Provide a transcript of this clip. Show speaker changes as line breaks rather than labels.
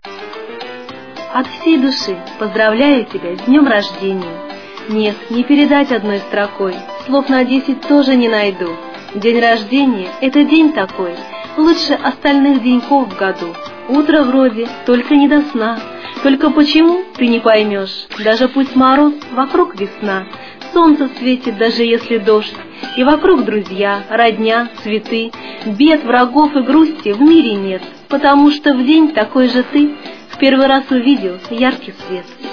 От всей души поздравляю тебя с днем рождения. Нет, не передать одной строкой, слов на 10 тоже не найду. День рождения — это день такой, лучше остальных деньков в году. Утро вроде, только не до сна. Только почему, ты не поймешь. Даже пусть мороз, вокруг весна. Солнце светит, даже если дождь. И вокруг друзья, родня, цветы. Бед, врагов и грусти в мире нет, потому что в день такой же ты в первый раз увидел яркий свет.